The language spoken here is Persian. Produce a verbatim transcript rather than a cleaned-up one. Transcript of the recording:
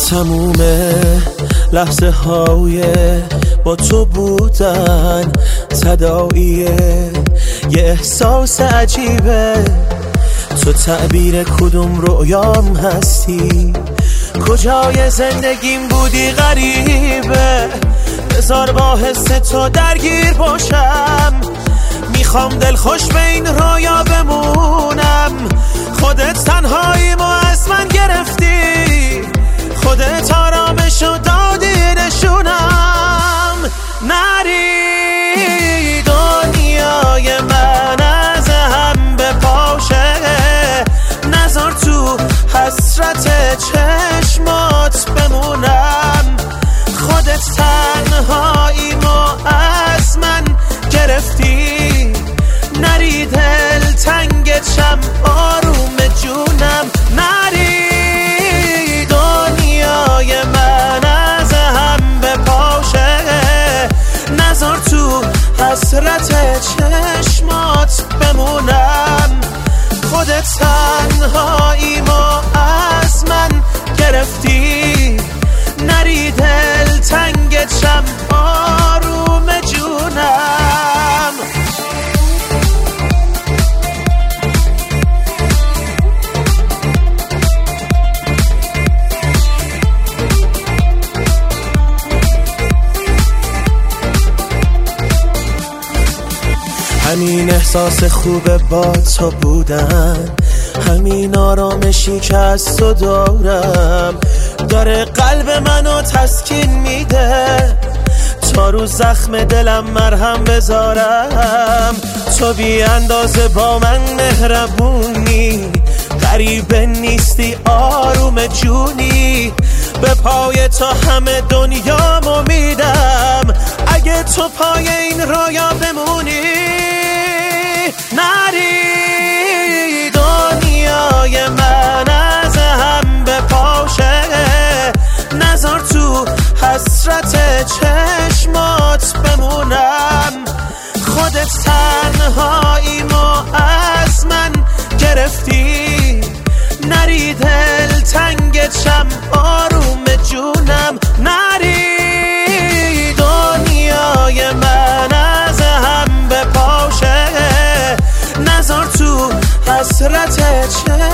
تموم لحظه های با تو بودن تداعیه، یه احساس عجیبه. تو تعبیر کدوم رویام هستی، کجای زندگیم بودی غریبه. بذار با حس تو درگیر باشم، میخوام دلخوش به این رویا بمونم. خودت تنهاییمو از من گرفتی، خودت آرامشو دادی نشونم. نری دنیای من از هم بپاشه، نذار تو حسرت چشمات بمونم. خودت تنهاییمو از من گرفتی، نری دل تنگت شم آروم جونم. نری دنیای من از هم بپاشه، نذار تو حسرت چشمات بمونم. خودت تنهاییمو از من گرفتی، نری دل تنگت شم آروم جونم. همین احساس خوبه با تو بودن، همین آرامشی که از تو دارم، داره قلب منو تسکین میده. تا رو زخم دلم مرهم بذارم، تو بی اندازه با من مهربونی. غریبه نیستی آروم جونی، به پای تو همه دنیامو میدم. اگه تو پای این رویا بمونی، نری دنیای من از هم بپاشه، نذار تو حسرت چشمات بمونم. خودت تنهاییمو از من گرفتی، نری دل تنگت شم آروم جونم. نری دنیای من از هم بپاشه، نذار تو حسرت چشمات